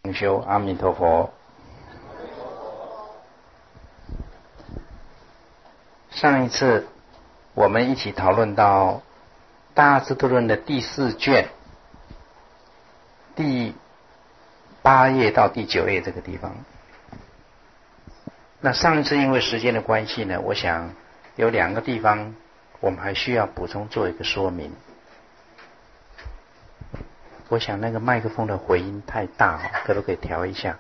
同修阿弥陀佛。上一次我们一起讨论到《大智度论》的第4卷第8页到第9页这个地方。那上一次因为时间的关系呢，我想有2个地方我们还需要补充做一个说明。我想那个麦克风的回音太大，可不可以调一下？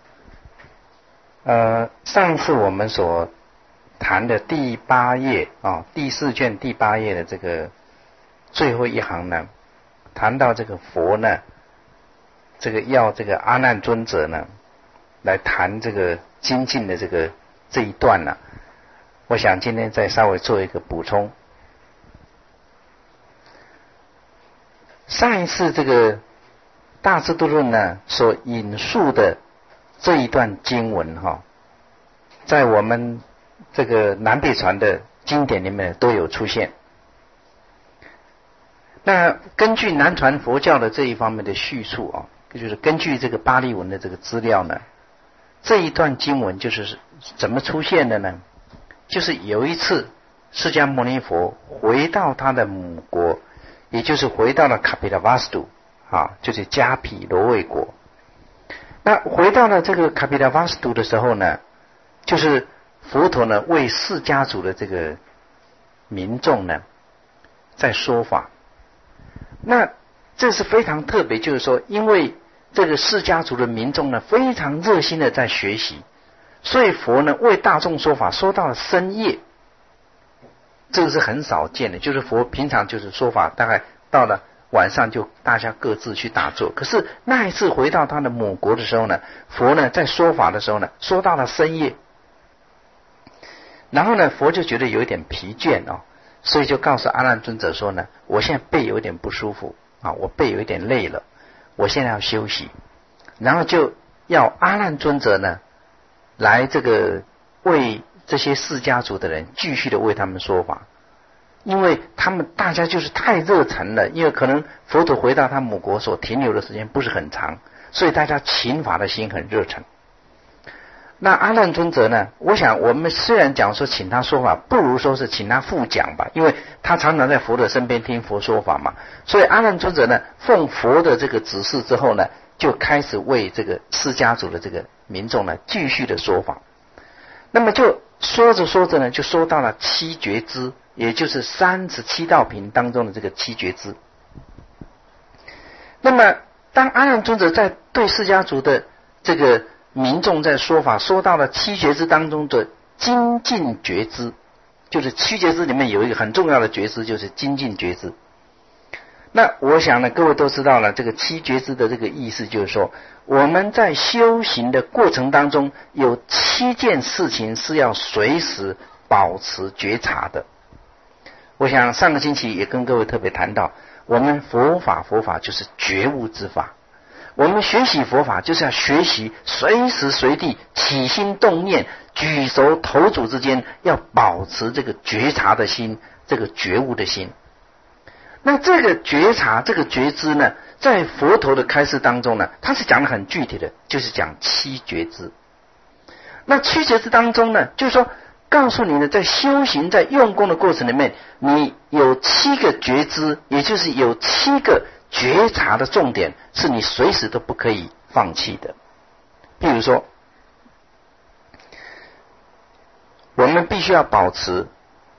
上次我们所谈的第8页第4卷第8页的这个最后一行呢，谈到这个佛呢，这个要这个阿难尊者呢来谈这个精进的这一段呢，我想今天再稍微做一个补充。上一次这个大智度论呢所引述的这一段经文在我们这个南北传的经典里面都有出现。那根据南传佛教的这一方面的叙述就是根据这个巴利文的这个资料呢，这一段经文就是怎么出现的呢？就是有一次释迦牟尼佛回到他的母国，也就是回到了卡毗拉瓦斯土就是迦毗罗卫国。那回到了这个卡毗拉瓦斯土的时候呢，就是佛陀呢为释迦族的这个民众呢在说法。那这是非常特别，就是说因为这个释迦族的民众呢非常热心的在学习，所以佛呢为大众说法说到了深夜。这个是很少见的，就是佛平常就是说法，大概到了晚上就大家各自去打坐。可是那一次回到他的母国的时候呢，佛呢在说法的时候呢说到了深夜。然后呢佛就觉得有一点疲倦所以就告诉阿难尊者说呢，我现在背有点不舒服我背有一点累了，我现在要休息。然后就要阿难尊者呢来这个为这些释迦族的人继续的为他们说法，因为他们大家就是太热忱了，因为可能佛陀回到他母国所停留的时间不是很长，所以大家勤法的心很热忱。那阿难尊者呢，我想我们虽然讲说请他说法，不如说是请他复讲吧，因为他常常在佛的身边听佛说法嘛。所以阿难尊者呢奉佛的这个指示之后呢，就开始为这个释迦族的这个民众呢继续的说法。那么就说着说着呢，就说到了7觉支，也就是37道品当中的这个7觉支。那么当阿难尊者在对释迦族的这个民众在说法，说到了7觉支当中的精进觉支，就是7觉支里面有一个很重要的觉支，就是精进觉支。那我想呢，各位都知道了，这个7觉支的这个意思就是说，我们在修行的过程当中有7件事情是要随时保持觉察的。我想上个星期也跟各位特别谈到，我们佛法就是觉悟之法，我们学习佛法就是要学习随时随地起心动念、举手投足之间要保持这个觉察的心，这个觉悟的心。那这个觉察这个觉知呢，在佛陀的开示当中呢，他是讲得很具体的，就是讲7觉知。那7觉知当中呢，就是说告诉你呢，在修行在用功的过程里面，你有7个觉知，也就是有7个觉察的重点，是你随时都不可以放弃的。譬如说我们必须要保持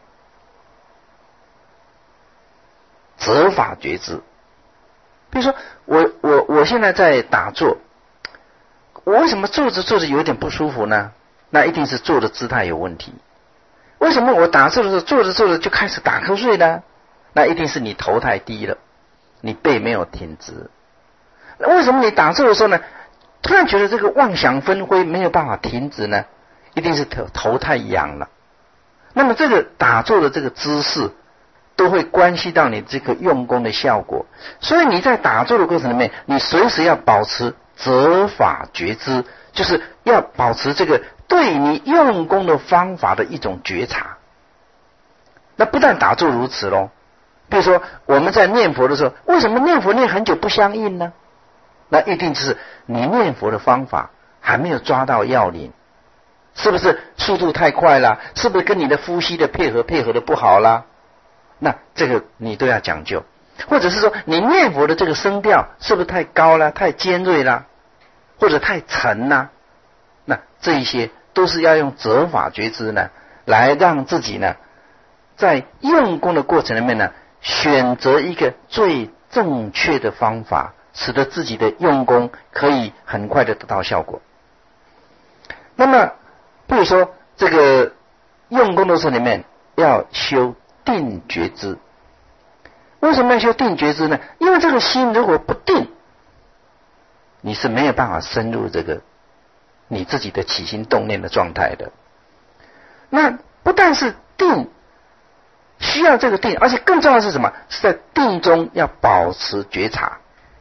责法觉知。比如说我现在在打坐，我为什么坐着坐着有点不舒服呢？那一定是坐的姿态有问题。为什么我打坐的时候坐着坐着就开始打瞌睡呢？那一定是你头太低了，你背没有挺直。那为什么你打坐的时候呢，突然觉得这个妄想纷飞没有办法停止呢？一定是头太仰了。那么这个打坐的这个姿势都会关系到你这个用功的效果，所以你在打坐的过程里面，你随时要保持责法觉知，就是要保持这个对你用功的方法的一种觉察。那不但打坐如此咯，比如说我们在念佛的时候，为什么念佛念很久不相应呢？ 那一定是你念佛的方法还没有抓到要领，是不是速度太快了？是不是跟你的呼吸的配合的不好啦？那这个你都要讲究。或者是说你念佛的这个声调是不是太高了、太尖锐了，或者太沉了？那这一些都是要用责法觉知呢，来让自己呢在用功的过程里面呢，选择一个最正确的方法，使得自己的用功可以很快的得到效果。那么比如说这个用功的时候里面要修定觉知。为什么要修定觉知呢？因为这个心如果不定，你是没有办法深入这个你自己的起心动念的状态的。那不但是定需要这个定，而且更重要的是什么？是在定中要保持觉察。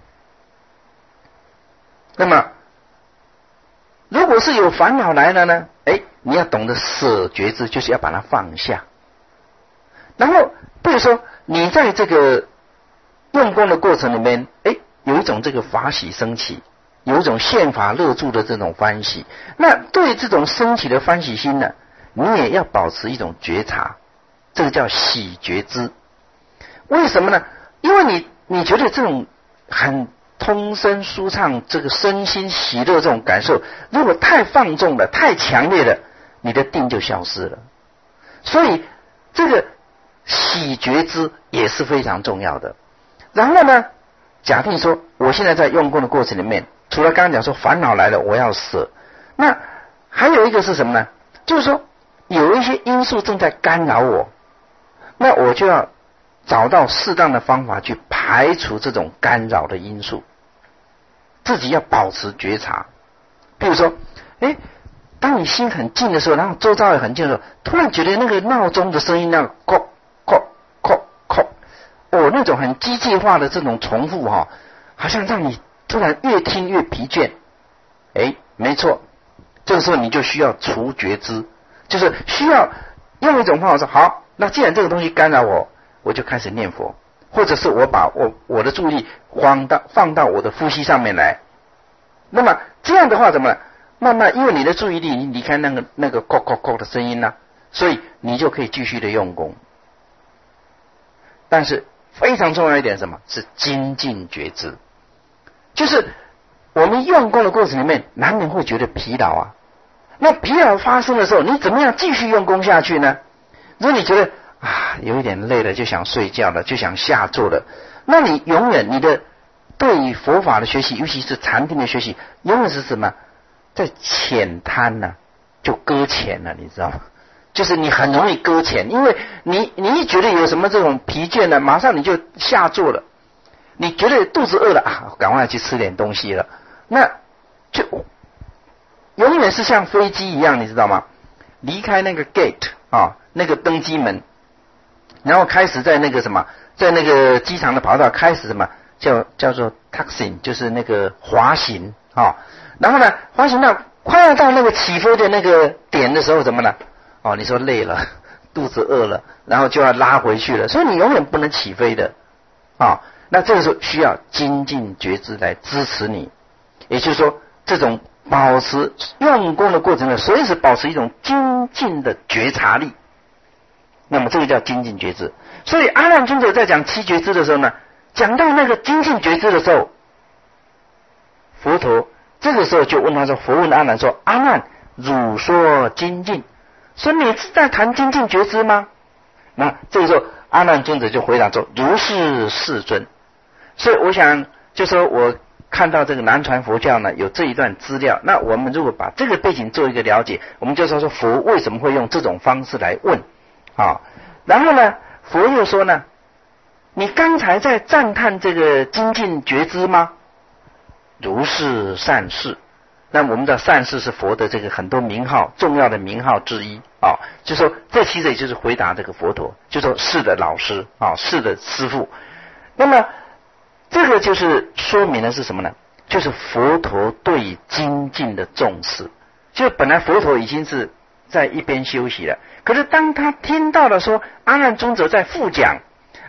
那么如果是有烦恼来了呢，你要懂得舍觉知，就是要把它放下。然后比如说你在这个用功的过程里面，有一种这个法喜升起，有一种现法乐住的这种欢喜。那对这种升起的欢喜心呢，你也要保持一种觉察，这个叫喜觉知。为什么呢？因为你觉得这种很通身舒畅，这个身心喜乐这种感受，如果太放纵了、太强烈了，你的定就消失了。所以这个喜觉知也是非常重要的。然后呢，假定说我现在在用功的过程里面，除了刚刚讲说烦恼来了我要舍，那还有一个是什么呢？就是说有一些因素正在干扰我，那我就要找到适当的方法去排除这种干扰的因素，自己要保持觉察。比如说当你心很静的时候，然后周遭也很静的时候，突然觉得那个闹钟的声音那个叩叩叩叩，那种很机械化的这种重复好像让你突然越听越疲倦。没错，这个时候你就需要除觉知，就是需要用一种方法说，好，那既然这个东西干扰我就开始念佛，或者是我把我的注意力放到我的呼吸上面来。那么这样的话怎么了？慢慢因为你的注意力已经离开那个叩叩叩的声音了，所以你就可以继续的用功。但是非常重要一点什么？是精进觉知。就是我们用功的过程里面难免会觉得疲劳啊，那疲劳发生的时候，你怎么样继续用功下去呢？如果你觉得有一点累了，就想睡觉了，就想下座了，那你永远你的对于佛法的学习，尤其是禅定的学习，永远是什么？在浅滩呢，就搁浅了，你知道吗？就是你很容易搁浅，因为你一觉得有什么这种疲倦呢，马上你就下座了。你觉得肚子饿了赶快去吃点东西了，那就永远是像飞机一样，你知道吗？离开那个 gate 那个登机门，然后开始在那个什么，在那个机场的跑道开始什么叫做 taxiing， 就是那个滑行然后呢，滑行到快要到那个起飞的那个点的时候，怎么了？你说累了，肚子饿了，然后就要拉回去了，所以你永远不能起飞的那这个时候需要精进觉知来支持你，也就是说，这种保持用功的过程呢，随时保持一种精进的觉察力。那么这个叫精进觉知。所以阿难尊者在讲七觉知的时候呢，讲到那个精进觉知的时候，佛陀这个时候就问他说：“佛问阿难说，阿难，汝说精进，说你是在谈精进觉知吗？”那这个时候阿难尊者就回答说：“如是世尊。”所以我想就说我看到这个南传佛教呢有这一段资料，那我们如果把这个背景做一个了解，我们就说佛为什么会用这种方式来问然后呢佛又说呢，你刚才在赞叹这个精进觉知吗？如是善事。那我们的善事是佛的这个很多名号重要的名号之一就说这其实也就是回答这个佛陀，就说是的老师是的师父。那么这个就是说明的是什么呢？就是佛陀对精进的重视。就本来佛陀已经是在一边休息了，可是当他听到了说阿难尊者在复讲，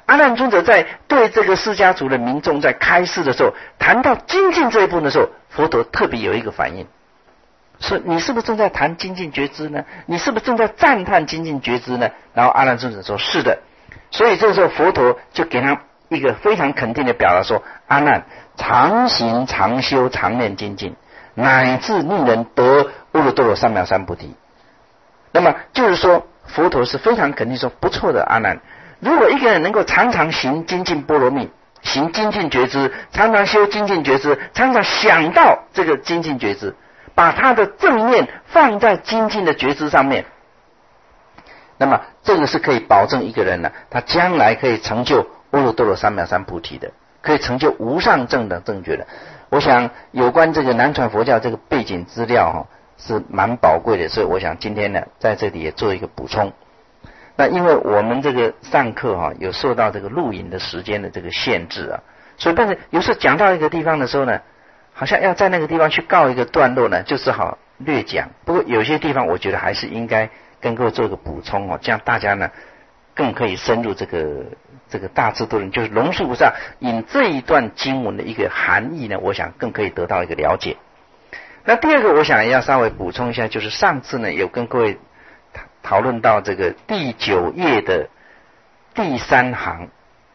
阿难尊者在对这个释迦族的民众在开示的时候，谈到精进这一部分的时候，佛陀特别有一个反应，说你是不是正在谈精进觉知呢？你是不是正在赞叹精进觉知呢？然后阿难尊者说是的。所以这个时候佛陀就给他一个非常肯定的表达说，阿难常行常修常念精进，乃至令人得阿耨多罗三藐三菩提。那么就是说佛陀是非常肯定说，不错的阿难，如果一个人能够常常行精进波罗蜜，行精进觉知，常常修精进觉知，常常想到这个精进觉知，把他的正念放在精进的觉知上面，那么这个是可以保证一个人呢，他将来可以成就阿耨多罗三藐三菩提的，可以成就无上正等正觉的。我想有关这个南传佛教这个背景资料是蛮宝贵的，所以我想今天呢在这里也做一个补充。那因为我们这个上课有受到这个录影的时间的这个限制啊，所以但是有时候讲到一个地方的时候呢，好像要在那个地方去告一个段落呢，就只好略讲。不过有些地方我觉得还是应该跟各位做一个补充这样大家呢更可以深入这个大智度论，就是龙树菩萨引这一段经文的一个含义呢，我想更可以得到一个了解。那第二个我想要稍微补充一下，就是上次呢有跟各位讨论到这个第9页的第3行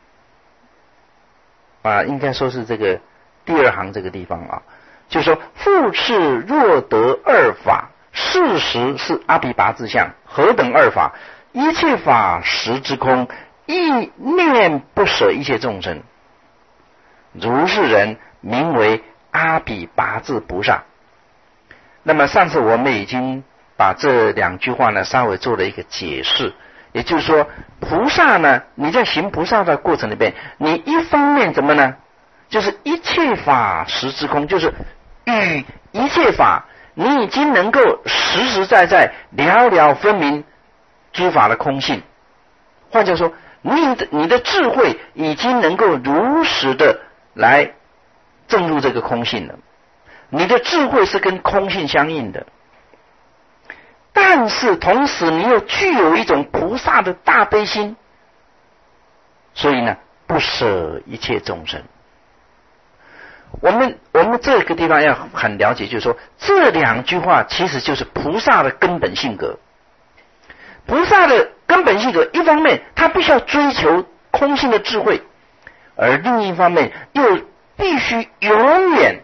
应该说是这个第2行这个地方就是说复次若得二法，事实是阿毗跋致相，何等二法？一切法实之空，意念不舍一切众生，如是人名为阿毗跋致菩萨。那么上次我们已经把这2句话呢稍微做了一个解释，也就是说菩萨呢，你在行菩萨的过程里边，你一方面怎么呢，就是一切法实之空，就是与一切法你已经能够实实在在了了分明诸法的空性。换句话说，你的智慧已经能够如实的来证入这个空性了，你的智慧是跟空性相应的，但是同时你又具有一种菩萨的大悲心，所以呢不舍一切众生。我们这个地方要很了解，就是说这2句话其实就是菩萨的根本性格。菩萨的根本性格，一方面他必须要追求空性的智慧，而另一方面又必须永远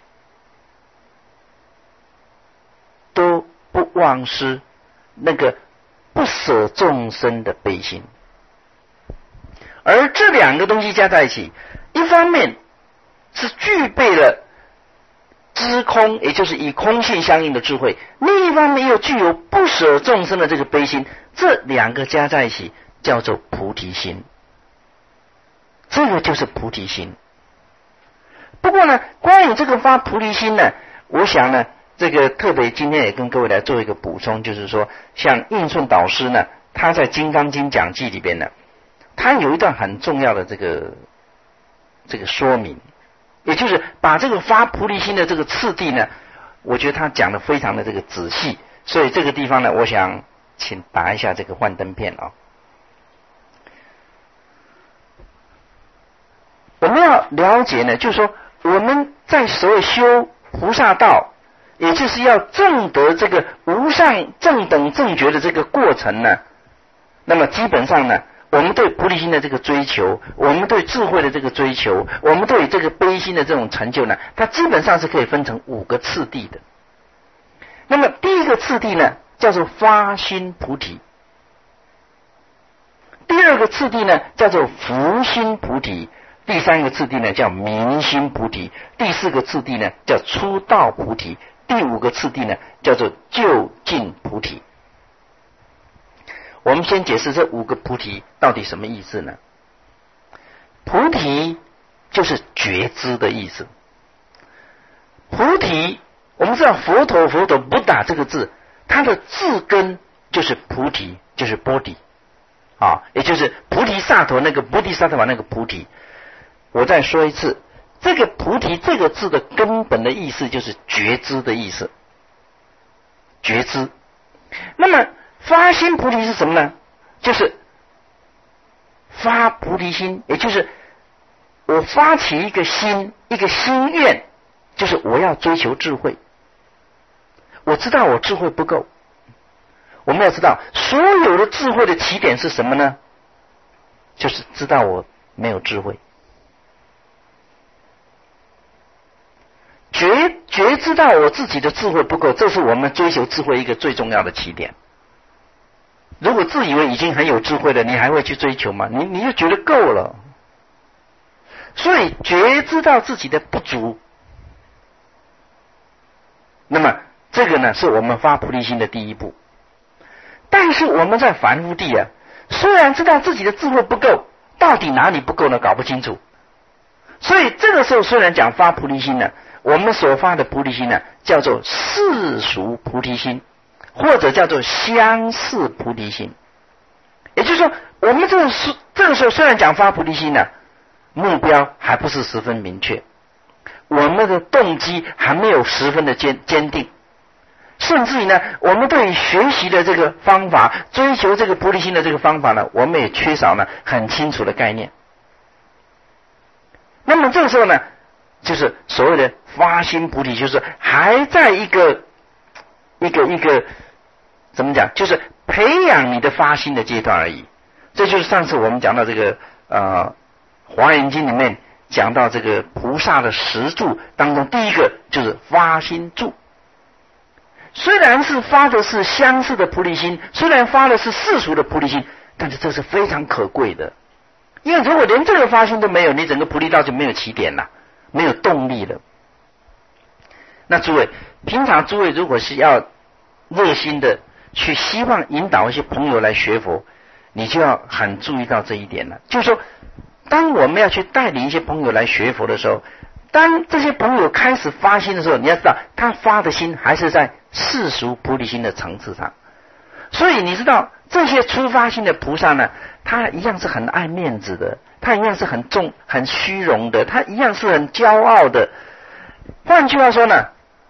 都不忘失那个不舍众生的悲心。而这2个东西加在一起，一方面是具备了知空，也就是以空性相应的智慧，另一方面又具有不舍众生的这个悲心，这2个加在一起叫做菩提心，这个就是菩提心。不过呢，关于这个发菩提心呢，我想呢这个特别今天也跟各位来做一个补充，就是说像印顺导师呢，他在《金刚经讲记》里边呢，他有一段很重要的这个说明，也就是把这个发菩提心的这个次第呢，我觉得他讲的非常的这个仔细，所以这个地方呢，我想请打一下这个幻灯片我们要了解呢，就是说我们在所谓修菩萨道，也就是要证得这个无上正等正觉的这个过程呢，那么基本上呢，我们对菩提心的这个追求，我们对智慧的这个追求，我们对这个悲心的这种成就呢，它基本上是可以分成5个次第的。那么第一个次第呢叫做发心菩提，第2个次第呢叫做福心菩提，第3个次第呢叫明心菩提，第4个次第呢叫出道菩提，第5个次第呢叫做究竟菩提。我们先解释这5个菩提到底什么意思呢？菩提就是觉知的意思。菩提，我们知道佛陀不打这个字，它的字根就是菩提，就是波提也就是菩提萨埵那个菩提萨埵那个菩提。我再说一次，这个菩提这个字的根本的意思就是觉知的意思，觉知。那么发心菩提是什么呢？就是发菩提心，也就是我发起一个心愿，就是我要追求智慧。我知道我智慧不够，我们要知道所有的智慧的起点是什么呢？就是知道我没有智慧，觉知到我自己的智慧不够，这是我们追求智慧一个最重要的起点。如果自以为已经很有智慧了，你还会去追求吗？你就觉得够了。所以觉知到自己的不足，那么这个呢，是我们发菩提心的第一步。但是我们在凡夫地虽然知道自己的智慧不够，到底哪里不够呢？搞不清楚。所以这个时候虽然讲发菩提心呢，我们所发的菩提心呢，叫做世俗菩提心，或者叫做相似菩提心。也就是说，我们这个时候虽然讲发菩提心呢，目标还不是十分明确，我们的动机还没有十分的坚定，甚至于呢，我们对于学习的这个方法，追求这个菩提心的这个方法呢，我们也缺少呢很清楚的概念。那么这个时候呢，就是所谓的发心菩提，就是还在一个怎么讲，就是培养你的发心的阶段而已。这就是上次我们讲到这个华严经里面讲到这个菩萨的10住当中，第一个就是发心住。虽然是发的是相似的菩提心，虽然发的是世俗的菩提心，但是这是非常可贵的。因为如果连这个发心都没有，你整个菩提道就没有起点了，没有动力了。那诸位，平常诸位如果是要热心的去希望引导一些朋友来学佛，你就要很注意到这一点了。就是说，当我们要去带领一些朋友来学佛的时候，当这些朋友开始发心的时候，你要知道他发的心还是在世俗菩提心的层次上。所以你知道这些初发心的菩萨呢，他一样是很爱面子的，他一样是很虚荣的，他一样是很骄傲的。换句话说呢，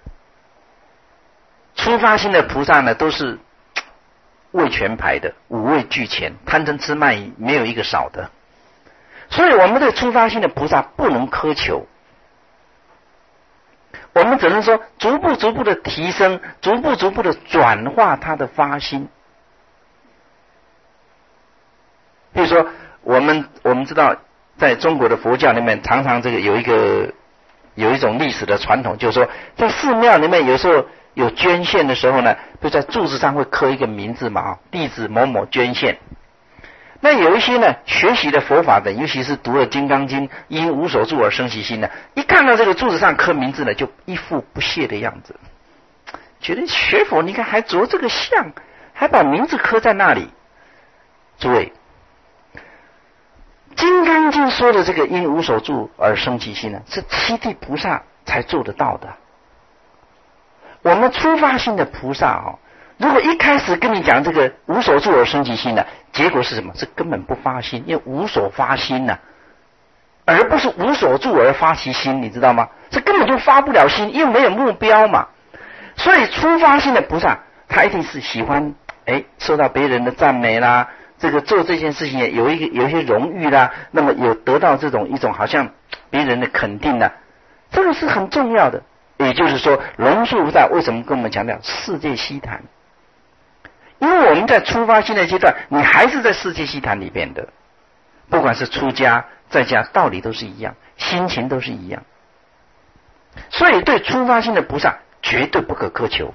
初发心的菩萨呢，都是位全排的，五位俱全，贪嗔痴慢疑没有一个少的。所以我们对初发心的菩萨不能苛求，我们只能说逐步的提升，逐步的转化他的发心。比如说我们知道在中国的佛教里面，常常这个有一种历史的传统，就是说在寺庙里面有时候有捐献的时候呢，就在柱子上会刻一个名字嘛，弟子某某捐献。那有一些呢学习的佛法的，尤其是读了《金刚经》，因无所住而生其心呢，一看到这个柱子上刻名字呢，就一副不屑的样子，觉得学佛你看还着这个像，还把名字刻在那里。诸位，《金刚经》说的这个因无所住而生其心呢，是七地菩萨才做得到的。我们初发心的菩萨如果一开始跟你讲这个无所住而生其心呢，结果是什么？是根本不发心，因为无所发心呢，而不是无所住而发其心，你知道吗？这根本就发不了心，因为没有目标嘛。所以初发心的菩萨，他一定是喜欢受到别人的赞美啦，这个做这件事情有一些荣誉啦，那么有得到一种好像别人的肯定啦，这个是很重要的。也就是说，龙树菩萨为什么跟我们强调世界悉谈？因为我们在初发心的阶段，你还是在世界悉谈里边的，不管是出家在家，道理都是一样，心情都是一样。所以对初发心的菩萨绝对不可苛求。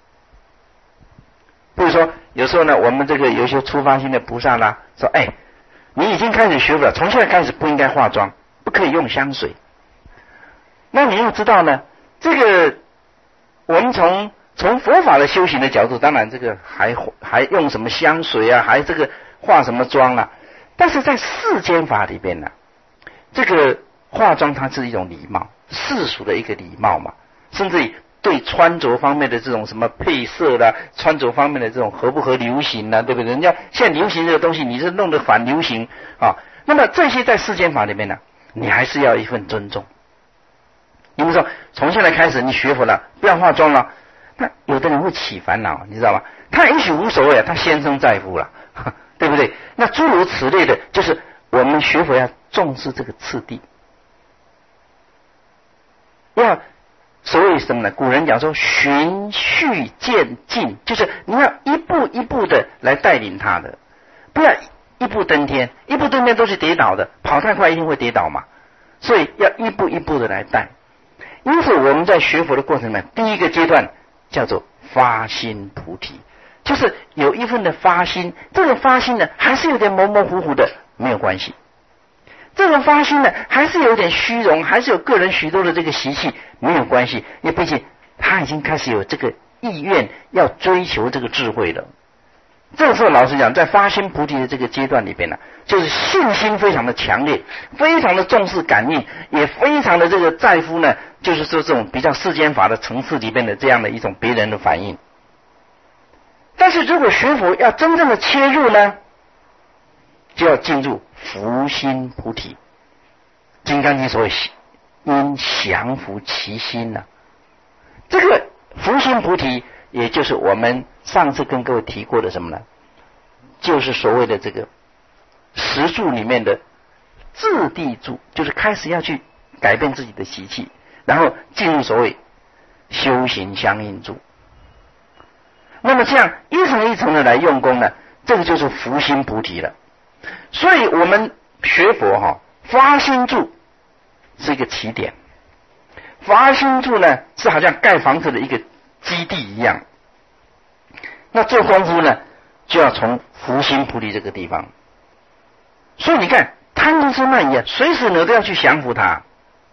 比如说有时候呢，我们这个有些初发心的菩萨啦，说你已经开始学佛了，从现在开始不应该化妆，不可以用香水。那你要知道呢，这个我们从佛法的修行的角度，当然这个还用什么香水啊，还这个化什么妆啊，但是在世间法里边呢，这个化妆它是一种礼貌，世俗的一个礼貌嘛，甚至于对穿着方面的这种什么配色啦，穿着方面的这种合不合流行啦，对不对？人家现在流行这个东西，你是弄得反流行啊。那么这些在世间法里面呢，你还是要一份尊重。你们说从现在开始你学佛了，不要化妆了，那有的人会起烦恼，你知道吗？他也许无所谓他先生在乎了，对不对？那诸如此类的，就是我们学佛要重视这个次第，要所谓什么呢？古人讲说循序渐进，就是你要一步一步的来带领他的，不要一步登天，一步登天都是跌倒的，跑太快一定会跌倒嘛，所以要一步一步的来带。因此我们在学佛的过程里面，第一个阶段叫做发心菩提，就是有一份的发心，这个发心呢还是有点模模糊糊的，没有关系。这个发心呢还是有点虚荣，还是有个人许多的这个习气，没有关系，因为毕竟他已经开始有这个意愿要追求这个智慧了。这个时候老实讲，在发心菩提的这个阶段里边呢，就是信心非常的强烈，非常的重视感应，也非常的这个在乎呢，就是说这种比较世间法的层次里边的这样的一种别人的反应。但是如果学佛要真正的切入呢，就要进入伏心菩提。金刚经所谓因降伏其心呢，这个伏心菩提也就是我们上次跟各位提过的什么呢？就是所谓的这个十住里面的自地住，就是开始要去改变自己的习气，然后进入所谓修行相应住。那么这样一层一层的来用功呢，这个就是伏心菩提了。所以我们学佛发心住是一个起点，发心住呢是好像盖房子的一个基地一样。那做功夫呢，就要从伏心菩提这个地方。所以你看，贪嗔痴慢疑随时呢都要去降服它。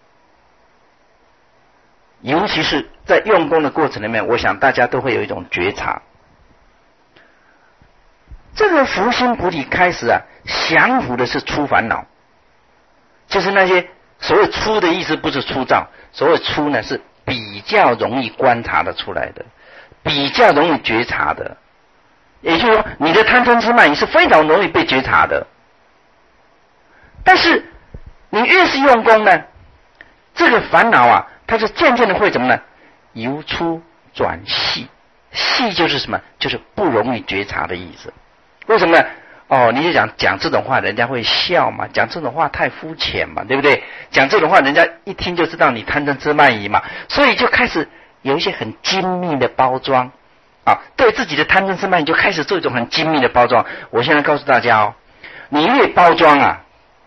尤其是在用功的过程里面，我想大家都会有一种觉察。这个伏心菩提开始降服的是出烦恼，就是那些所谓出的意思不是粗糙，所谓出呢是比较容易观察的出来的，比较容易觉察的。也就是说，你的贪嗔痴慢疑是非常容易被觉察的。但是你越是用功呢，这个烦恼它就渐渐的会怎么呢？由粗转细，细就是什么？就是不容易觉察的意思。为什么呢？你就讲这种话，人家会笑嘛，讲这种话太肤浅嘛，对不对？讲这种话，人家一听就知道你贪嗔痴慢疑嘛，所以就开始有一些很精密的包装对自己的贪嗔痴慢疑就开始做一种很精密的包装。我现在告诉大家你越包装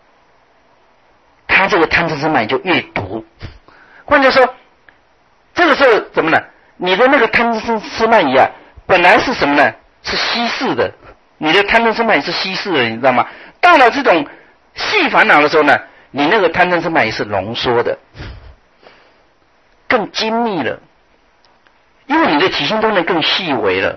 他这个贪嗔痴慢疑就越毒。换句话说，这个时候怎么呢？你的那个贪嗔痴慢疑本来是什么呢？是稀释的，你的贪嗔痴慢疑是稀释的，你知道吗？到了这种细烦恼的时候呢，你那个贪嗔痴慢疑是浓缩的，更精密了，因为你的起心动念更细微了。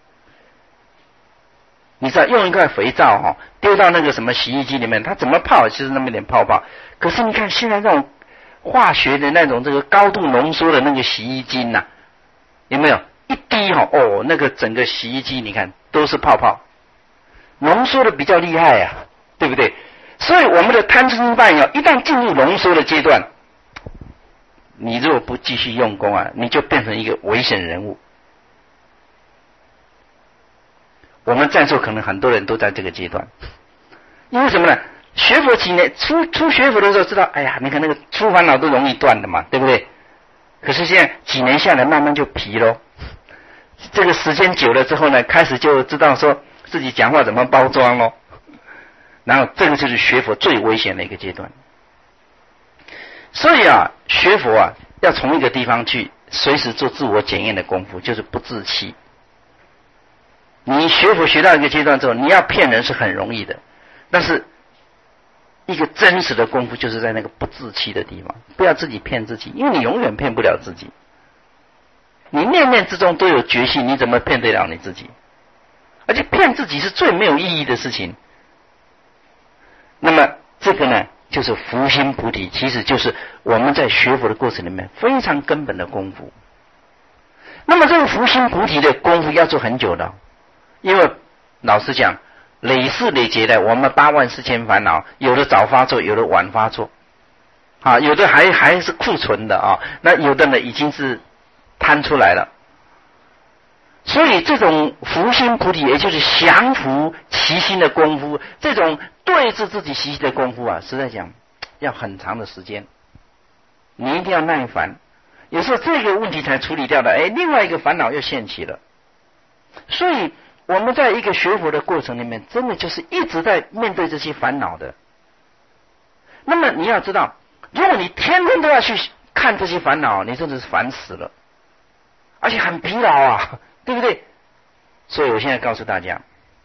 你知道用一块肥皂丢到那个什么洗衣机里面，它怎么泡其实那么一点泡泡，可是你看现在这种化学的那种这个高度浓缩的那个洗衣精有没有一滴那个整个洗衣机你看都是泡泡，浓缩的比较厉害对不对？所以我们的贪嗔痴慢疑一旦进入浓缩的阶段，你如果不继续用功你就变成一个危险人物。我们在座可能很多人都在这个阶段，因为什么呢？学佛几年，初学佛的时候知道，你看那个初烦恼都容易断的嘛，对不对？可是现在几年下来，慢慢就疲咯。这个时间久了之后呢，开始就知道说自己讲话怎么包装咯。然后这个就是学佛最危险的一个阶段。所以学佛要从一个地方去随时做自我检验的功夫，就是不自欺。你学佛学到一个阶段之后，你要骗人是很容易的，但是一个真实的功夫就是在那个不自欺的地方，不要自己骗自己，因为你永远骗不了自己。你念念之中都有决心，你怎么骗得了你自己？而且骗自己是最没有意义的事情。那么这个呢，就是伏心菩提，其实就是我们在学佛的过程里面非常根本的功夫。那么这个伏心菩提的功夫要做很久的，因为老实讲，累世累劫的我们84000烦恼，有的早发作，有的晚发作有的还是库存的那有的呢已经是摊出来了。 所以这种伏心菩提，也就是降伏其心的功夫，这种对治自己习气的功夫啊，实在讲要很长的时间，你一定要耐烦。有时候这个问题才处理掉的，另外一个烦恼又现起了。所以我们在一个学佛的过程里面，真的就是一直在面对这些烦恼的。那么你要知道，如果你天天都要去看这些烦恼，你真的是烦死了，而且很疲劳啊，对不对？所以我现在告诉大家，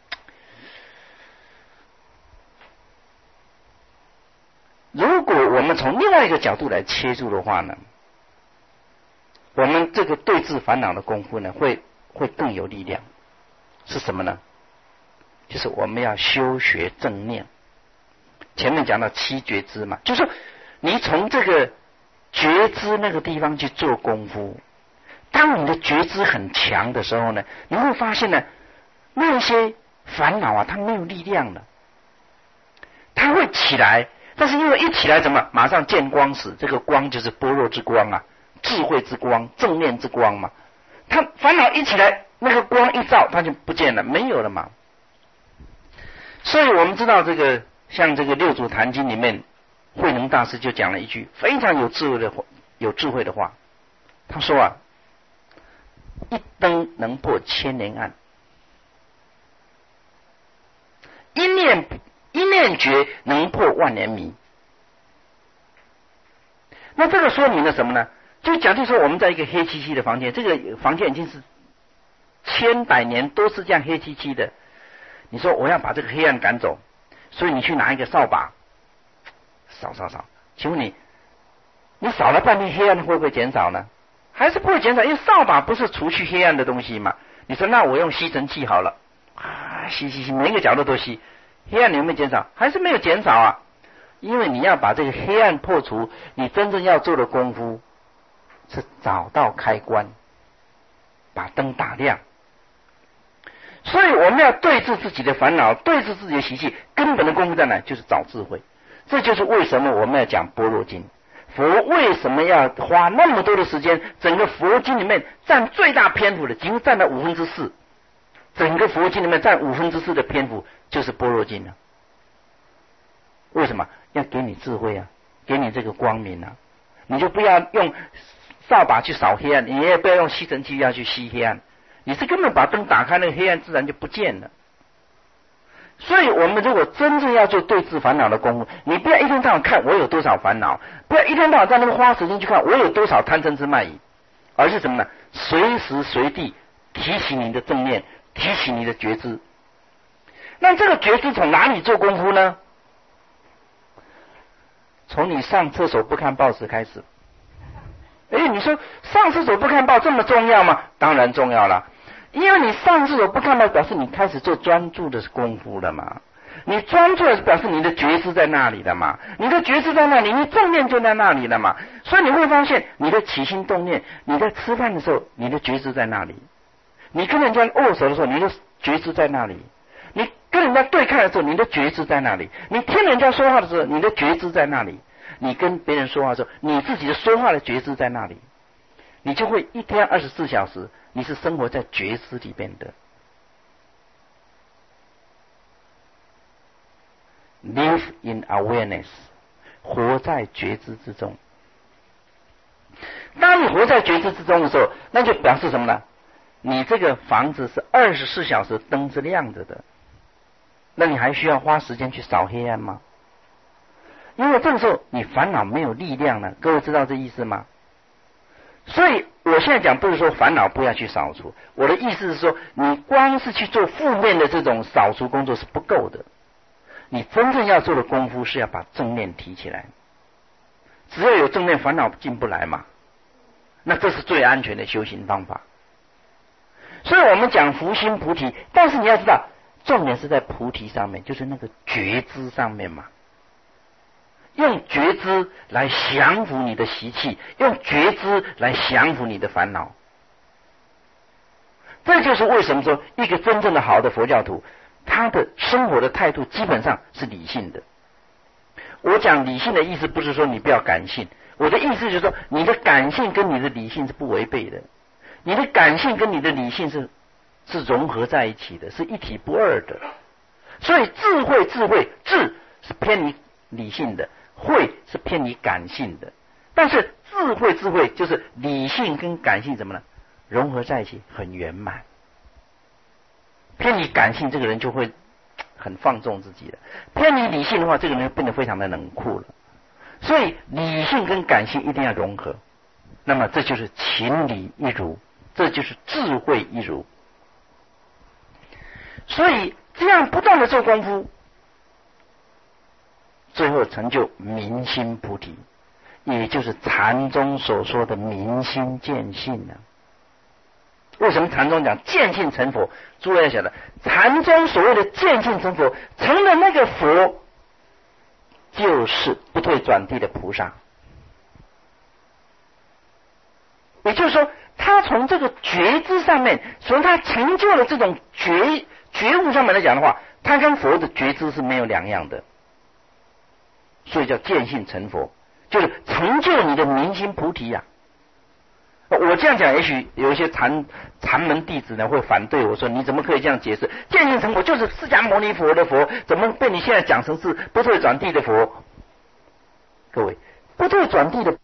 如果我们从另外一个角度来切入的话呢，我们这个对治烦恼的功夫呢，会更有力量。是什么呢？就是我们要修学正念。前面讲到七觉知嘛，就是说你从这个觉知那个地方去做功夫。当你的觉知很强的时候呢，你会发现呢，那些烦恼啊，它没有力量了，它会起来，但是因为一起来怎么，马上见光死，这个光就是般若之光啊，智慧之光，正念之光嘛。它烦恼一起来，那个光一照，它就不见了，没有了嘛。所以我们知道这个，像这个六祖坛经里面，慧能大师就讲了一句非常有智慧的话，他说啊，一灯能破千年暗，一念觉能破万年迷。那这个说明了什么呢？就假定说我们在一个黑漆漆的房间，这个房间已经是千百年都是这样黑漆漆的，你说我要把这个黑暗赶走，所以你去拿一个扫把扫，请问你扫了半天，黑暗会不会减少呢？还是不会减少，因为扫把不是除去黑暗的东西嘛。你说那我用吸尘器好了啊，吸，每一个角落都吸，黑暗有没有减少？还是没有减少啊。因为你要把这个黑暗破除，你真正要做的功夫是找到开关，把灯打亮。所以我们要对治自己的烦恼，对治自己的习气，根本的功夫在哪？就是找智慧。这就是为什么我们要讲般若经。佛为什么要花那么多的时间？整个佛经里面占最大篇幅的，几乎占了4/5。整个佛经里面占4/5的篇幅就是般若经了。为什么？要给你智慧啊，给你这个光明啊。你就不要用扫把去扫黑暗，你也不要用吸尘器要去吸黑暗，你是根本把灯打开，那个黑暗自然就不见了。所以我们如果真正要做对治烦恼的功夫，你不要一天到晚看我有多少烦恼，不要一天到晚在那边花时间去看我有多少贪嗔痴慢疑，而是什么呢？随时随地提起你的正念，提起你的觉知。那这个觉知从哪里做功夫呢？从你上厕所不看报纸开始。你说上厕所不看报这么重要吗？当然重要了。因为你上厕所不看报，表示你开始做专注的功夫了嘛。你专注的表示你的觉知在那里了嘛。你的觉知在那里，你正念就在那里了嘛。所以你会发现，你的起心动念，你在吃饭的时候，你的觉知在那里；你跟人家握手的时候，你的觉知在那里；你跟人家对看的时候，你的觉知在那里；你听人家说话的时候，你的觉知在那里；你跟别人说话的时候，你自己的说话的觉知在那里。你就会一天24小时，你是生活在觉知里边的。Live in awareness， 活在觉知之中。当你活在觉知之中的时候，那就表示什么呢？你这个房子是24小时灯是亮着的，那你还需要花时间去扫黑暗吗？因为这个时候你烦恼没有力量了，各位知道这意思吗？所以我现在讲不是说烦恼不要去扫除，我的意思是说，你光是去做负面的这种扫除工作是不够的，你真正要做的功夫是要把正念提起来。只要有正念，烦恼进不来嘛，那这是最安全的修行方法。所以我们讲伏心菩提，但是你要知道，重点是在菩提上面，就是那个觉知上面嘛。用觉知来降服你的习气，用觉知来降服你的烦恼。这就是为什么说一个真正的好的佛教徒，他的生活的态度基本上是理性的。我讲理性的意思不是说你不要感性，我的意思就是说你的感性跟你的理性是不违背的，你的感性跟你的理性是是融合在一起的，是一体不二的。所以智慧智是偏离理性的，慧是偏离感性的。但是智慧就是理性跟感性怎么呢？融合在一起，很圆满。偏离感性，这个人就会很放纵自己的；偏离理性的话，这个人就变得非常的冷酷了。所以理性跟感性一定要融合，那么这就是情理一如，这就是智慧一如。所以这样不断的做功夫，最后成就明心菩提，也就是禅宗所说的明心见性呢。为什么禅宗讲见性成佛？诸位要晓得，禅宗所谓的见性成佛，成了那个佛，就是不退转地的菩萨。也就是说，他从这个觉知上面，从他成就了这种觉悟上面来讲的话，他跟佛的觉知是没有两样的，所以叫见性成佛，就是成就你的明心菩提呀。我这样讲，也许有一些禅门弟子呢会反对我说：“你怎么可以这样解释？见性成佛就是释迦牟尼佛的佛，怎么被你现在讲成是不退转地的佛？”各位，不退转地的